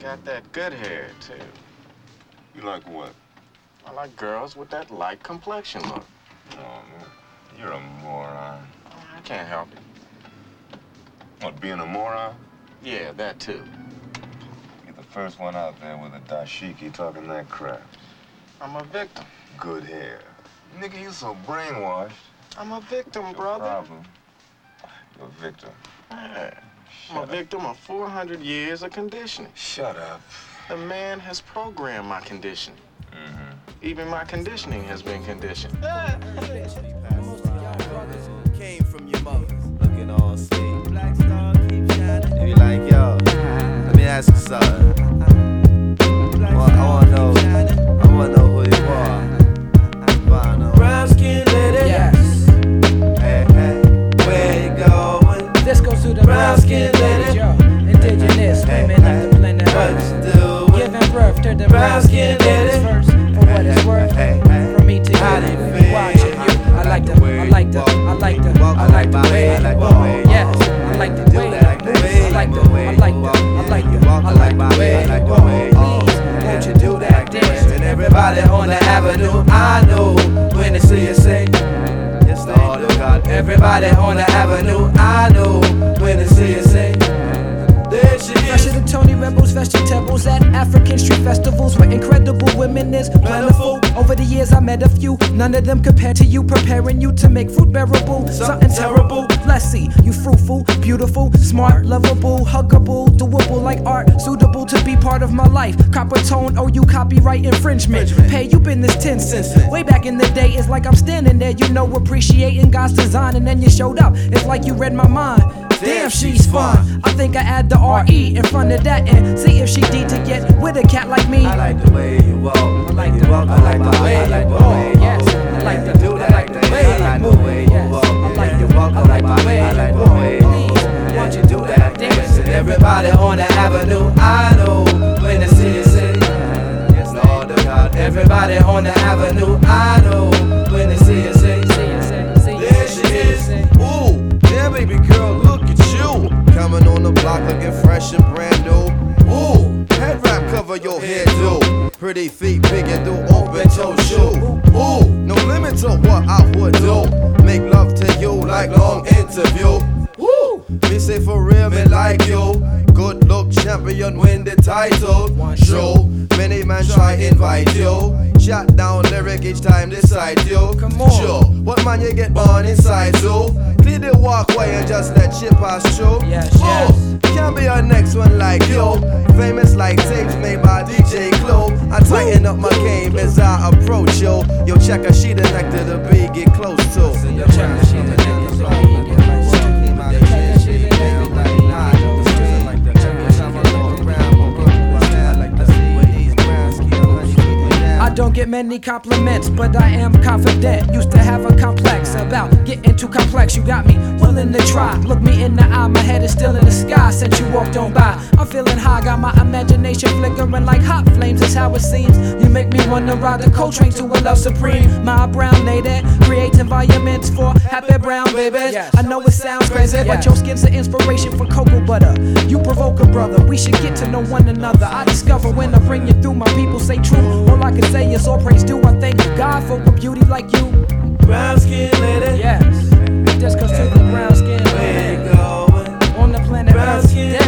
got that good hair, too. You like what? I like girls with that light complexion look. Oh, man. You're a moron. I can't help it. What, being a moron? Yeah, that too. You're the first one out there with a dashiki talking that crap. I'm a victim. Good hair. Nigga, you so brainwashed. I'm a victim, No brother. problem. You're a victim. Yeah. I'm a victim of 400 years of conditioning. Shut up. The man has programmed my conditioning. Mm-hmm. Even my conditioning has been conditioned. Came from your mother, looking all sweet. Black star keep shining. You be like, yo, let me ask you something. I wanna know who you are. Brown skin lady. Yes. Hey, hey, where you going? This goes to the Brown skin lady. yo. Indigenous women of the planet What Earth. you doing? Giving birth to the Brown skin lady. first. For what it's worth. From me to you. How do you feel? Watching you. I like the way Yes. I like the way I like the way Please, won't you do that dance? And everybody on the avenue, I know when they see you say, yes, Lord of God. Everybody on the avenue, I know when they see you say, there she Fresher is. than Tony Rebels, vegetables at African street festivals where incredible women is plentiful. Over the years I met a few, none of them compared to you, preparing you to make fruit bearable. Something terrible, let's see, you fruitful, beautiful, smart, lovable, huggable, doable like art, suitable to be part of my life. Copper tone, oh you copyright infringement. Pay you been this 10 cents. Way back in the day, it's like I'm standing there, you know, appreciating God's design, and then you showed up. It's like you read my mind. Damn, she's fine. I think I add the R-E in front of that and see if she D to get with a cat like me. I like the way you walk. I like the walk. I like the way you walk. Yes, I like the do that. I like the way you walk. I like the walk. I like the way you walk. Won't you do that dance? And everybody on the avenue, I know when they see you say, yes, Lord of God. Everybody on the avenue, I know when they see you say, there she is. Ooh, yeah, baby girl, look at you. Coming on the block looking fresh and brand new. Ooh, head wrap cover your head do. Pretty feet big and do open toe shoe. Ooh, no limit to what I would do. Make love to you like long interview. Woo, me say for real, me like you. Good look champion win the title. Show, many man try invite you. Shot down lyric each time they cite you. Come on. Sure, what man you get born inside so? Clear the walkway and just let shit pass through. Yes, Oh, can't be a next one like you. Famous like tapes made by DJ Clue. I tighten up my game as I approach you. Yo, check her, she the neck to the beat, get close to. I don't get many compliments, but I am confident. Used to have a complex about getting too complex. You got me willing to try. Look me in the eye, my head is still in the sky since you walked on by. I'm feeling high, got my imagination flickering like hot flames. That's how it seems. You make me wanna ride the coal train to a love supreme. My brown lady creates environments for happy brown babies. Yes. I know it sounds crazy, but Yes. your skin's an inspiration for cocoa butter. You provoke a brother. We should get to know one another. I discover when I bring you through. My people say true. All I can say is all praise due. I thank God for a beauty like you. Brown skin lady. Yes. This goes to the brown skin Where you going? on the planet Brown Earth. skin